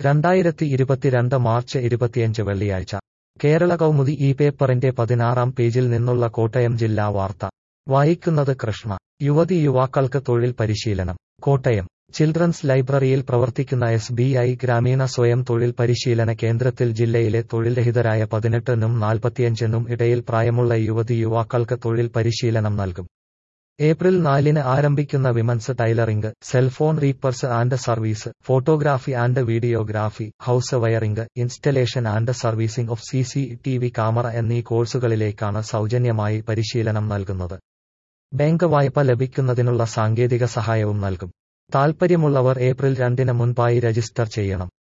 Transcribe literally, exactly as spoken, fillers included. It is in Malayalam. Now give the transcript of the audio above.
രണ്ടായിരത്തി ഇരുപത്തിരണ്ട് മാർച്ച് ഇരുപത്തിയഞ്ച് വെള്ളിയാഴ്ച കേരള കൗമുദി ഈ പേപ്പറിന്റെ പതിനാറാം പേജിൽ നിന്നുള്ള കോട്ടയം ജില്ലാ വാർത്ത വായിക്കുന്നത് കൃഷ്ണ. യുവതി യുവാക്കൾക്ക് തൊഴിൽ പരിശീലനം. കോട്ടയം ചിൽഡ്രൻസ് ലൈബ്രറിയിൽ പ്രവർത്തിക്കുന്ന എസ് ബി ഐ ഗ്രാമീണ സ്വയം തൊഴിൽ പരിശീലന കേന്ദ്രത്തിൽ ജില്ലയിലെ തൊഴിൽരഹിതരായ പതിനെട്ടിനും നാൽപ്പത്തിയഞ്ചിനും ഇടയിൽ പ്രായമുള്ള യുവതി യുവാക്കൾക്ക് തൊഴിൽ പരിശീലനം നൽകും. ഏപ്രിൽ നാലിന് ആരംഭിക്കുന്ന women's tailoring, cellphone repairs and service, photography and videography, house wiring, installation and servicing of C C T V camera എന്നീ കോഴ്സുകളിലേക്കാണ് സൗജന്യമായി പരിശീലനം നൽകുന്നത്. ബാങ്ക് വായ്പ ലഭിക്കുന്നതിനുള്ള സാങ്കേതിക സഹായവും നൽകും. താൽപ്പര്യമുള്ളവർ ഏപ്രിൽ രണ്ടിന് മുൻപായി രജിസ്റ്റർ ചെയ്യണം.